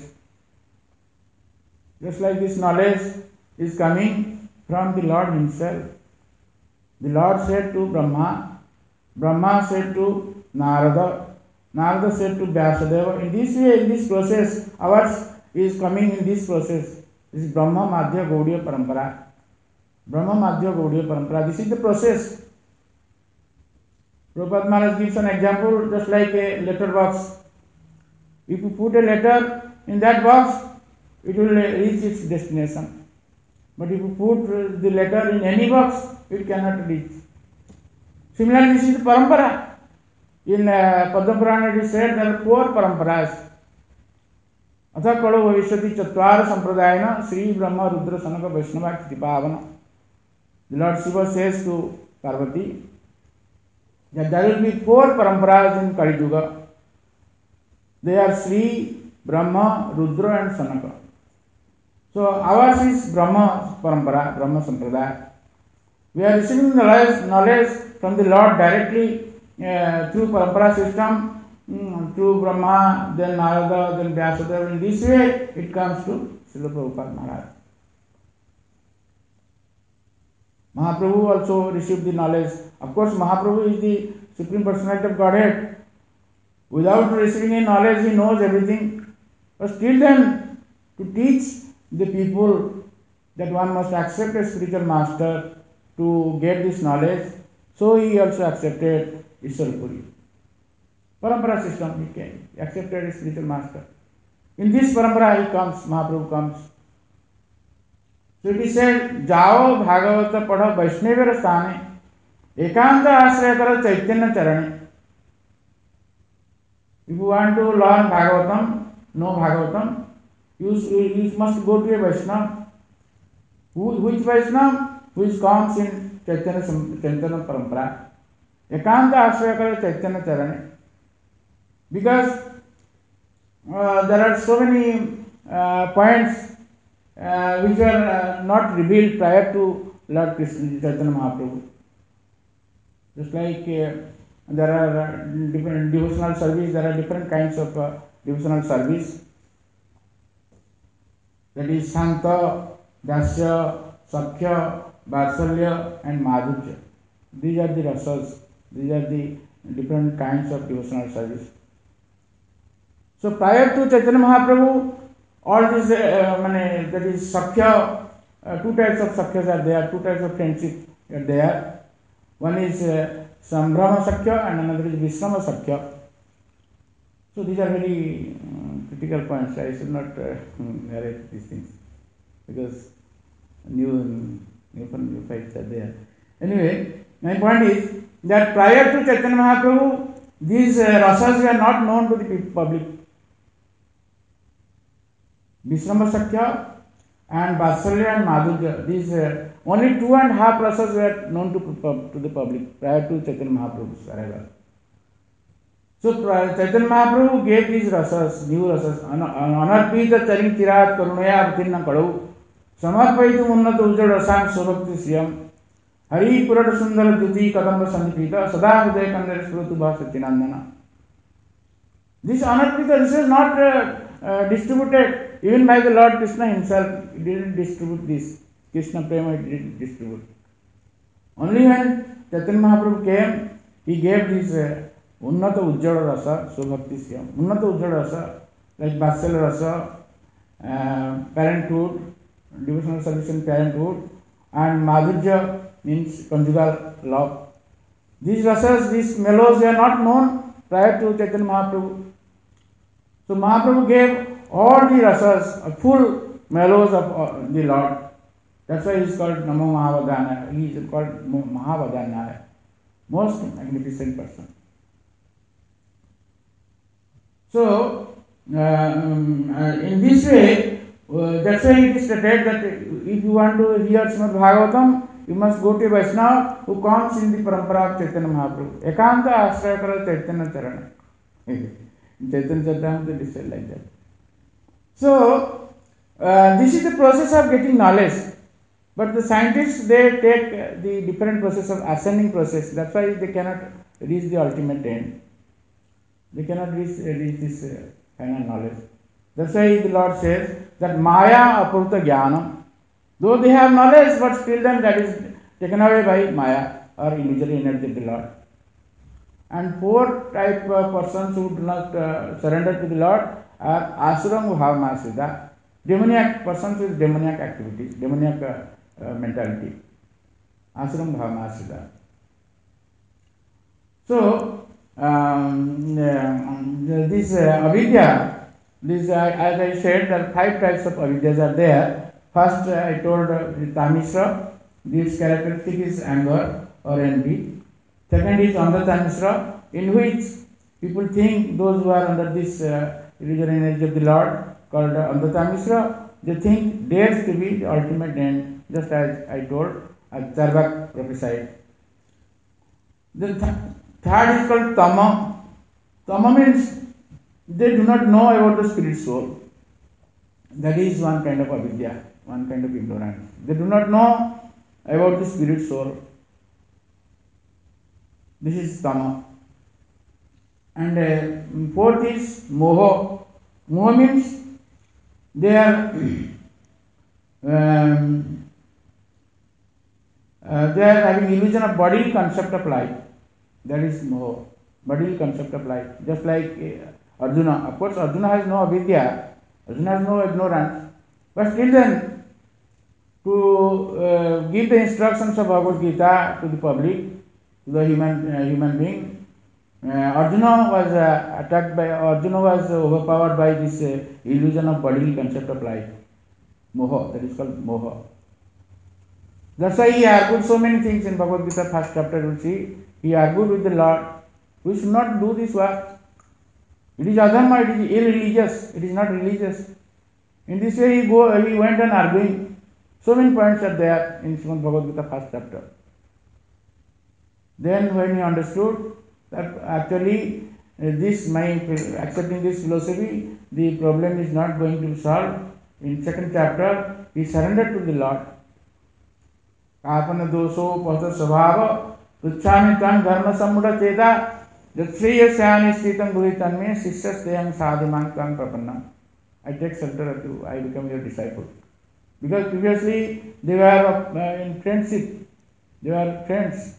Just like this knowledge is coming from the Lord Himself. The Lord said to Brahma, Brahma said to Narada, Narada said to Vyasadeva. In this way, in this process, ours is coming in this process. This is Brahma Madhya Gaudiya Parampara. Brahma Madhya Gaudiya Parampara. This is the process. Prabhupada Maharaj gives an example, just like a letter box. If you put a letter in that box, it will reach its destination. But if you put the letter in any box, it cannot reach. Similarly, this is the parampara. In uh, Padma Purana it is said there are four paramparas. Atha kalo bhavishyati chatvara sampradayana Sri Brahma Rudra Sanaka Vaishnava Kritipavana. The Lord Shiva says to Parvati that there will be four paramparas in Kali Yuga. They are Sri, Brahma, Rudra and Sanaka. So ours is Brahma parampara, Brahma sampradaya. We are receiving the knowledge, knowledge from the Lord directly uh, through parampara system, um, through Brahma, then Narada, then Vyasadeva. In this way, it comes to Srila Prabhupada Maharaj. Mahaprabhu also received the knowledge. Of course, Mahaprabhu is the Supreme Personality of Godhead. Without receiving any knowledge, he knows everything. But still then, to teach the people that one must accept a spiritual master to get this knowledge, so he also accepted Ishwarapuri. Parampara system, he came, he accepted a spiritual master. In this parampara he comes, Mahaprabhu comes. So it is said, Jao Bhagavata Padha Vaishnavira Sthane Ekanta Ashraya Kara Chaitanya Charane. If you want to learn Bhagavatam, know Bhagavatam, you, you must go to a Vaishnava. Who, which Vaishnava? Which comes in Chaitanya, Chaitanya Parampara. Ekanta Ashraya Kara Chaitanya Charane. Because uh, there are so many uh, points uh, which are uh, not revealed prior to Lord Krishna, Chaitanya Mahaprabhu. Just like uh, there are uh, different devotional service, there are different kinds of uh, devotional service. That is Santa, Dasya, Sakhya, Vatsalya and Madhurya. These are the rasas. These are the different kinds of devotional service. So prior to Chaitanya Mahaprabhu, all these, uh, mane, that is Sakhya, uh, two types of Sakhyas are there, two types of friendship are there. One is uh, Sambhrama Sakhya and another is Vishrama Sakhya. So these are very um, critical points. I should not uh, narrate these things because new, new, new fights are there. Anyway, my point is that prior to Chaitanya Mahaprabhu, these uh, rasas were not known to the public. Vishrama Sakhya and Vatsalya and Madhurya, these uh, only two and a half rasas were known to, to the public prior to Chaitanya Mahaprabhu's arrival. So Chaitanya Mahaprabhu gave these rasas, new rasas, Anarpita Charing Tirat Karunaya Abhinna Kadau, Samarpaitu Unnata Ujjal Rasam Sobhakti Sriyam, Hari Purata Sundara Duti Kadamba Sandipita, Sada Hudaya Kandara Sprutu Bhasatinandana. This Anarpita, this is not uh, uh, distributed even by the Lord Krishna himself. He didn't distribute this. Krishna Prema he didn't distribute. Only when Chaitanya Mahaprabhu came, he gave this uh, Unnata Ujjala Rasa, Sobhakti Sriyam. Unnata Ujjala Rasa, like Vatsalya Rasa, uh, parenthood, devotional service and parenthood, and Madhurya means conjugal love. These rasas, these mellows were not known prior to Chaitanya Mahaprabhu. So Mahaprabhu gave all the rasas, full mellows of uh, the Lord. That's why he is called Namo Mahavadana. He is called Mahavadana, most magnificent person. So, uh, um, uh, in this way, uh, that's why it is stated that if you want to hear Srimad Bhagavatam, you must go to a Vaishnava who comes in the parampara of Chaitanya Mahaprabhu. Ekanta Ashraya Kara Chaitanya Charana. In Chaitanya Charitamrita it is said like that. So, uh, this is the process of getting knowledge. But the scientists, they take uh, the different process of ascending process. That's why they cannot reach the ultimate end. They cannot reach, uh, reach this uh, final knowledge. That's why the Lord says that Maya Apurta Jnanam. Though they have knowledge, but still then that is taken away by Maya or illusory energy of the Lord. And four type of persons who do not uh, surrender to the Lord are Asuram Bhavamasiddha, demoniac persons with demoniac activities, demoniac uh, uh, mentality. Asuram Bhavamasiddha. So, um, uh, this uh, avidya, this, uh, as I said, there are five types of avidyas are there. First, uh, I told uh, the Tamisra, this characteristic is anger or envy. Second is Andhatamisra, in which people think those who are under this uh, religion energy of the Lord, called uh, Andhatamisra, they think theirs to be the ultimate end, just as I told, as Charvak prophesied. The th- third is called Tama. Tama means they do not know about the spirit soul. That is one kind of avidya, one kind of ignorance. They do not know about the spirit soul. This is Tama. And uh, fourth is Moho. Moho means they are um, uh, they are having illusion of body concept of life. That is Moho. Body concept of life. Just like uh, Arjuna. Of course, Arjuna has no avidya. Arjuna has no ignorance. But still then, to uh, give the instructions of Bhagavad Gita to the public, to the human uh, human being, uh, Arjuna was uh, attacked by, Arjuna was uh, overpowered by this uh, illusion of bodily concept of life. Moha, that is called Moha. That's why he argued so many things in Bhagavad Gita, first chapter, you see. He argued with the Lord, we should not do this work. It is adharma, it is irreligious, it is not religious. In this way he go, he went on arguing. So many points are there in Srimad Bhagavad Gita first chapter. Then when he understood that actually uh, this my accepting this philosophy, the problem is not going to be solved. In second chapter, he surrendered to the Lord. Kapana dosho pata svabhava pruchhami tam dharma sammuda cheta jatsriya syani stitam guhitan me sishyasteyam sadhiman tam prapanna. I take shelter of you, I become your disciple. Because previously they were uh, in friendship, they were friends.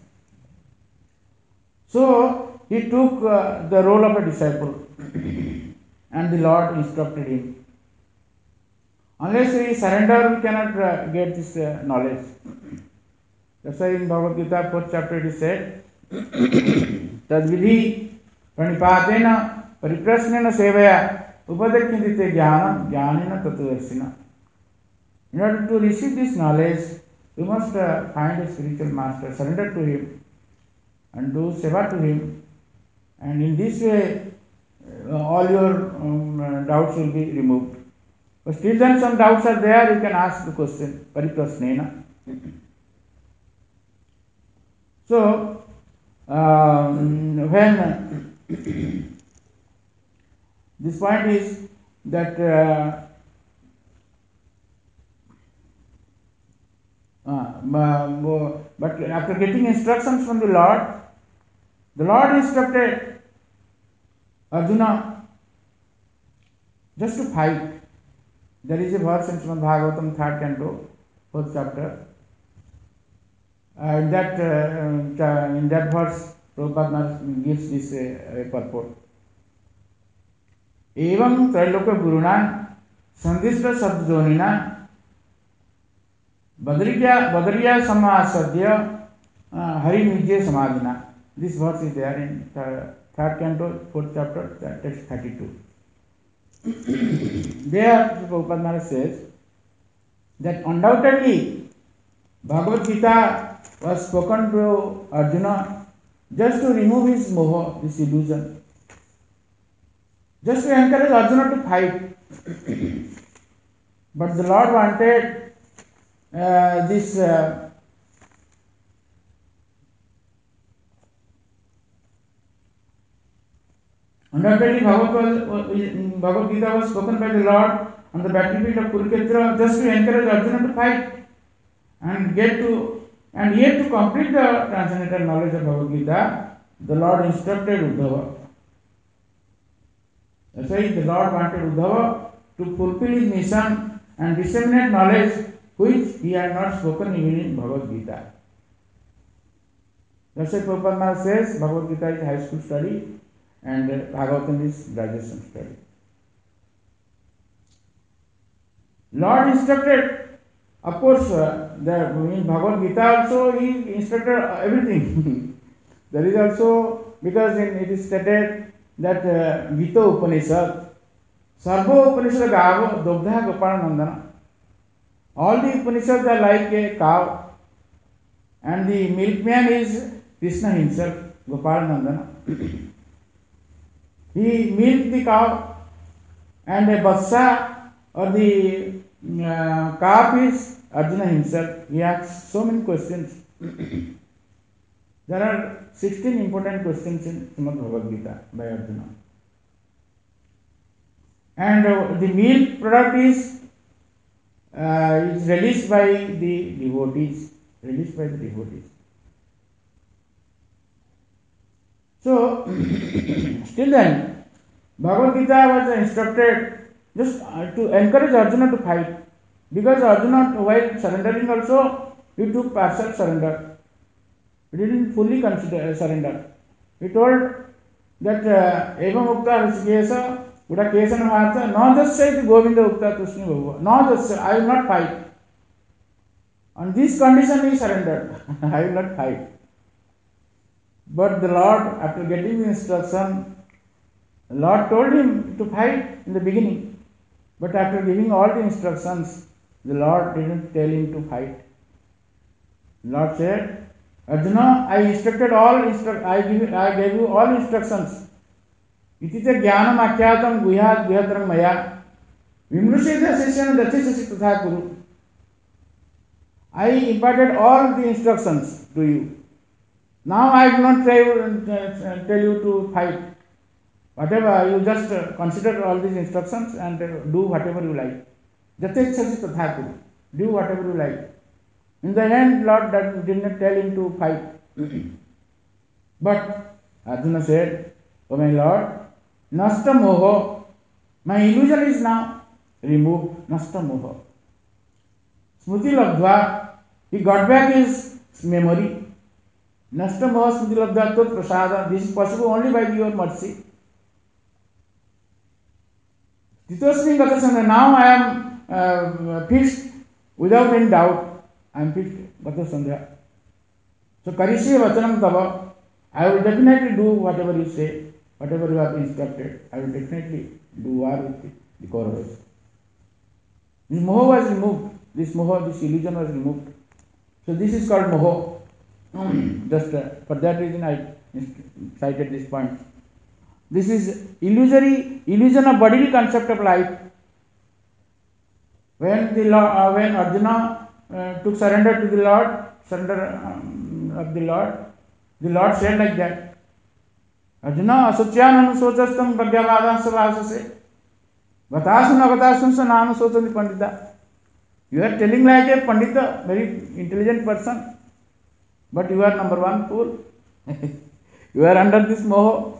So he took uh, the role of a disciple and the Lord instructed him. Unless we surrender, we cannot uh, get this uh, knowledge. That's why in Bhagavad Gita, fourth chapter, it is said, Tadvidhi pranipatena pariprasnena sevaya upadakindite jnanam jnanina tatudarsina. In order to receive this knowledge, you must uh, find a spiritual master, surrender to him, and do seva to him. And in this way, uh, all your um, uh, doubts will be removed. But still then some doubts are there, you can ask the question, pariprasnena. So, um, when this point is that uh, uh, but after getting instructions from the Lord, the Lord instructed Arjuna just to fight. There is a verse in Srimad Bhagavatam, third canto, fourth chapter. Uh, in that uh, in that verse, Prabhupada gives this uh, purport. Evam Trailoka Guruna Sandhishta Sabdonina Badriya Badriya Samasadya Hari Nijya Samadhina. This verse is there in third, third canto, fourth chapter, text thirty-two. There, Prabhupada says that undoubtedly Bhagavad Gita was spoken to Arjuna just to remove his moha, this illusion, just to encourage Arjuna to fight. But the Lord wanted uh, this uh, undoubtedly Bhagavad, Bhagavad Gita was spoken by the Lord on the battlefield of Kurukshetra just to encourage Arjuna to fight and get to and yet to complete the transcendental knowledge of Bhagavad Gita, the Lord instructed Uddhava. That's why the Lord wanted Uddhava to fulfill his mission and disseminate knowledge which he had not spoken even in Bhagavad Gita. That's why Prabhupada says Bhagavad Gita is high school study and Bhagavatam is graduation study. Lord instructed, of course, uh, the, in Bhagavad Gita also he instructed everything. There is also, because in, it is stated that uh, Gita Upanishad, Sarva Upanishad Gavo Dobdha Gopala Nandana. All the Upanishads are like a cow, and the milkman is Krishna himself, Gopal Nandana. He milked the cow, and a Vatsa or the uh, calf is Arjuna himself. He asks so many questions. There are sixteen important questions in Srimad Bhagavad Gita by Arjuna. And uh, the milk product is uh, is released by the devotees. Released by the devotees. So, still then, Bhagavad Gita was instructed just uh, to encourage Arjuna to fight. Because Arjuna, while surrendering also, he took partial surrender. He didn't fully consider surrender. He told that Evam Ukta Rishikesa Uda Kesan Varta, no just say the Govinda Ukta Tushni Bhava. No just say, I will not fight. On this condition he surrendered. I will not fight. But the Lord, after getting the instruction, the Lord told him to fight in the beginning. But after giving all the instructions, the Lord didn't tell him to fight. The Lord said, Arjuna, I instructed all, instru- I, give, I gave you all instructions. Itita jnanam akyatam guhyat guhyatram maya vimrushita seshyana dachishasi tatha kuru. I imparted all the instructions to you. Now I do not try to tell you to fight. Whatever, you just consider all these instructions and do whatever you like. Jatechasi tatha kuru. Do whatever you like. In the end, Lord did not tell him to fight. But Arjuna said, Oh my Lord, Nasta Moho, my illusion is now removed. Nasta Moho. Smriti Labdva, he got back his memory. Nasta Moho Smriti Labdva Tot Prasada. This is possible only by your mercy. Titosmi Gatasana, now I am uh, fixed without any doubt. I am fixed Gatasandhya. So Karishe Vachanam Tava, I will definitely do whatever you say, whatever you have instructed. I will definitely do war with the Kauravas. This moho was removed. This moho, this illusion was removed. So this is called moho. Just uh, for that reason I cited this point. This is illusory, illusion of bodily concept of life. When the Lord, uh, when Arjuna uh, took surrender to the Lord, surrender um, of the Lord, the Lord said like that. Arjuna, asutyan anusochastam pragyavadam savasase vatasun avatasun sa nanusochandi pandita. You are telling like a pandita, very intelligent person, but you are number one fool. You are under this moho.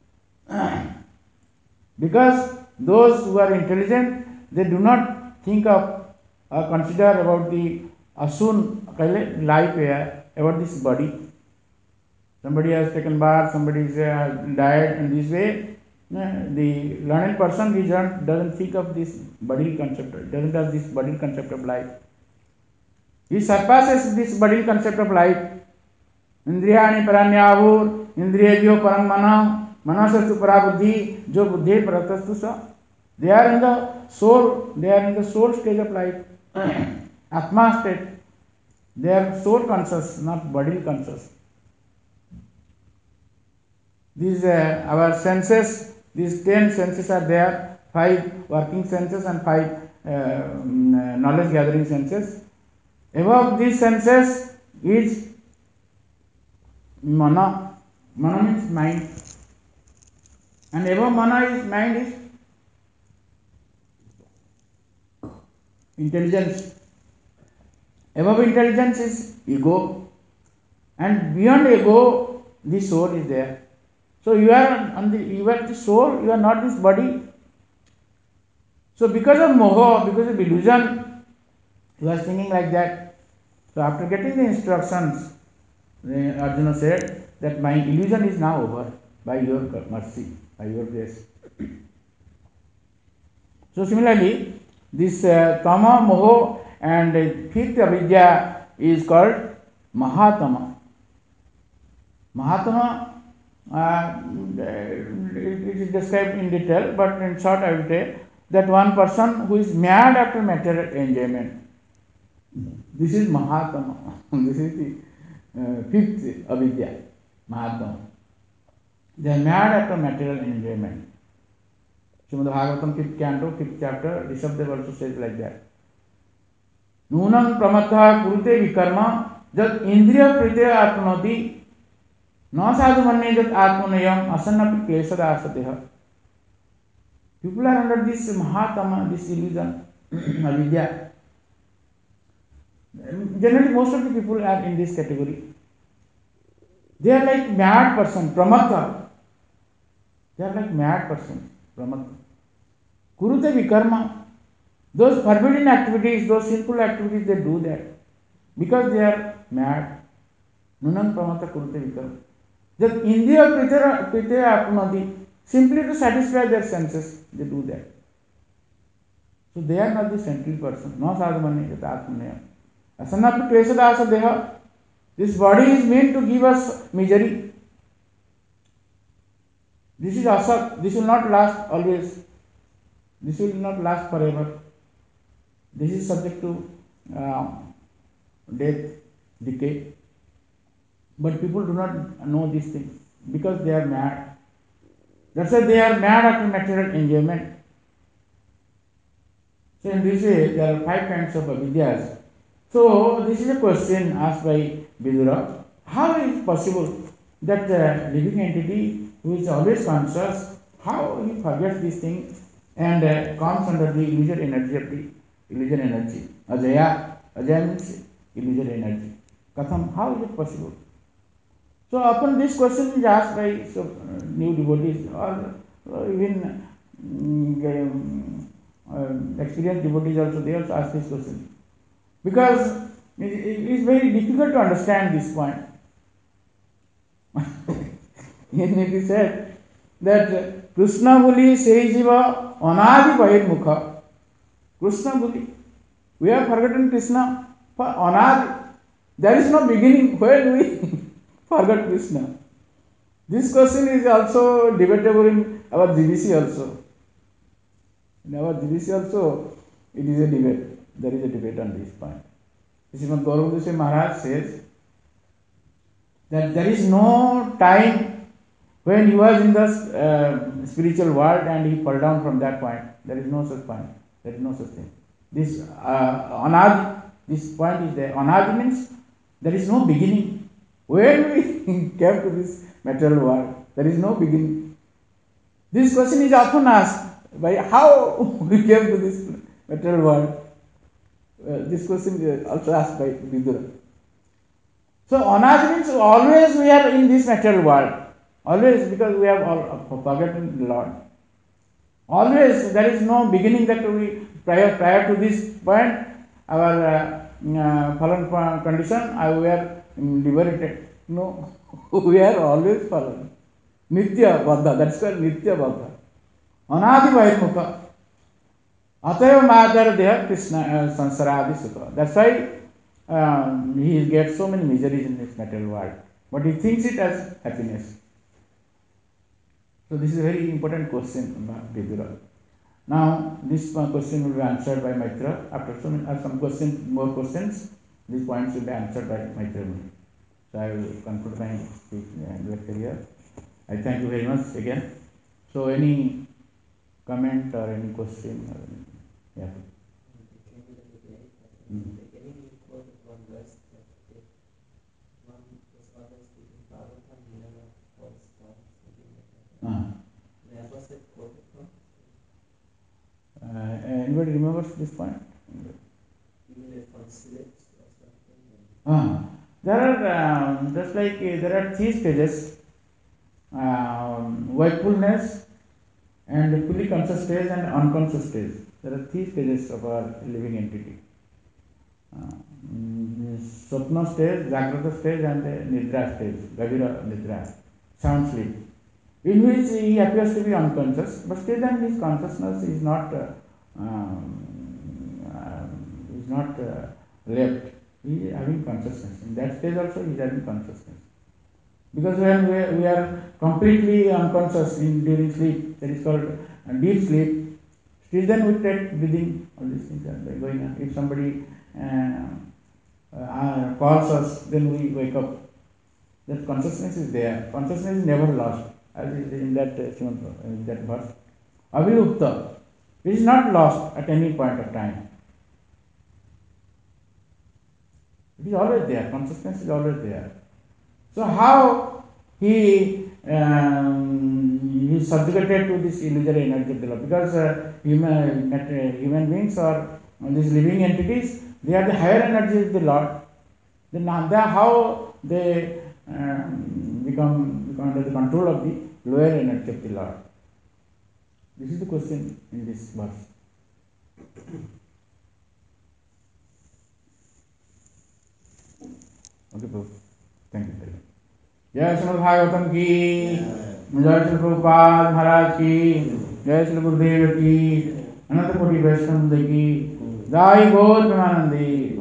Because those who are intelligent, they do not think of or consider about the asun life here, about this body. Somebody has taken bath, somebody has uh, died, and this way the learned person doesn't, doesn't think of this bodily concept, doesn't have this bodily concept of life. He surpasses this bodily concept of life. Indriyani paranyavur, indriyabhyo parang manam, manasastu parabuddhi, jo buddhi paratastu sa. They are in the soul, they are in the soul stage of life. Atma state. They are soul conscious, not bodily conscious. These uh, our senses, these ten senses are there, five working senses and five uh, knowledge gathering senses. Above these senses is mana. Mana means mind. And above mana is mind is intelligence. Above intelligence is ego. And beyond ego, the soul is there. So you are on the you are the soul, you are not this body. So because of moho, because of illusion, you are thinking like that. So after getting the instructions, Arjuna said that my illusion is now over by your mercy, by your grace. So similarly, this uh, tama, moho and uh, fifth avidya is called mahatama. Mahatama, uh, it is described in detail, but in short I will say that one person who is mad after material enjoyment. This is Mahatama. This is the uh, fifth avidya, Mahatama. They are mad after material enjoyment. Srimad Bhagavatam, fifth canto, fifth chapter, Rishabdev also says like that. Nunam pramatha kurute vikarma jat indriya prite atmanoti na sadhu manne jat atmanayam asannapi kleshadasateha. People are under this Mahatama, this illusion, avidya. Generally, most of the people are in this category. They are like mad person, pramatha. They are like mad person, pramatha. Kurute vikarma. Those forbidden activities, those sinful activities, they do that because they are mad. Nunam pramata kurute vikarma. That indriya prite apnati, simply to satisfy their senses, they do that. So they are not the saintly person. No sadhamani yat atmanaya. Asannapi kleshadasa deha. This body is meant to give us misery. This is asat. This will not last always. This will not last forever. This is subject to uh, death, decay. But people do not know these things because they are mad. That's why they are mad after material enjoyment. So in this way, there are five kinds of avidyas. So this is a question asked by Vidura. How is it possible that the living entity who is always conscious, how he forgets these things and uh, comes under the illusion energy of the illusion energy? Ajaya. Ajaya means illusion energy. Katham, how is it possible? So upon this question is asked by so, uh, new devotees or uh, even um, uh, experienced devotees also, they also ask this question. Because it, it is very difficult to understand this point. It is said that Krishna Buli Seijiva Anadi Bahir Mukha. Krishna Buli. We have forgotten Krishna for Anadi. There is no beginning. Where do we forget Krishna? This question is also debatable in our G B C also. In our G B C also, it is a debate. There is a debate on this point. Srimad Gauranga Maharaj says that there is no time when he was in the uh, spiritual world and he fell down from that point. There is no such point. There is no such thing. This uh, anadi, this point is there. Anadi means there is no beginning. When we came to this material world, there is no beginning. This question is often asked by how we came to this material world. Uh, this question is also asked by Vidura. So anadi means always we are in this material world. Always, because we have all forgotten the Lord. Always, there is no beginning that we, prior, prior to this point, our uh, uh, fallen condition, uh, we are liberated. No, we are always fallen. Nitya Baddha, that's called Nitya Baddha. Anadi Bahirmukha. Atayava Madhara Deha Krishna uh, Sansaradi Sukha. That's why um, he gets so many miseries in this material world. But he thinks it as happiness. So this is a very important question about Vidura. Now this question will be answered by Maitra. After some, uh, some questions, more questions, these points will be answered by Maitra. So I will conclude my speech and lecture here. I thank you very much again. So any comment or any question? Or any, yeah. Mm. Uh, uh, anybody remembers this point? Uh, there are um, just like uh, there are three stages: um, wakefulness, and fully conscious stage, and unconscious stage. There are three stages of our living entity: uh, Swapna stage, Jagrata stage, and the Nidra stage, Gavira Nidra, sound sleep, in which he appears to be unconscious, but still then his consciousness is not uh, um, uh, is not uh, left. He is having consciousness. In that stage also he is having consciousness. Because when we, we are completely unconscious in during sleep, that is called uh, deep sleep, still then we take breathing, all these things are going on. If somebody uh, uh, calls us, then we wake up. That consciousness is there. Consciousness is never lost, as is in that uh, in that verse. Avilupta. It is not lost at any point of time. It is always there. Consciousness is always there. So how he um, is subjugated to this illusory energy of the Lord? Because uh, human uh, human beings or these living entities, they are the higher energy of the Lord. Then they are how they um, become, become under the control of the lower energy of the Lord. This is the question in this verse. Okay, Prabhu. Thank you very much. जय श्रीमद् भागवतम की, जय श्री प्रभुपाद महाराज की, जय श्री गुरुदेव की, अनंत कोटि वैष्णव की, जय गौर प्रेमानंदी।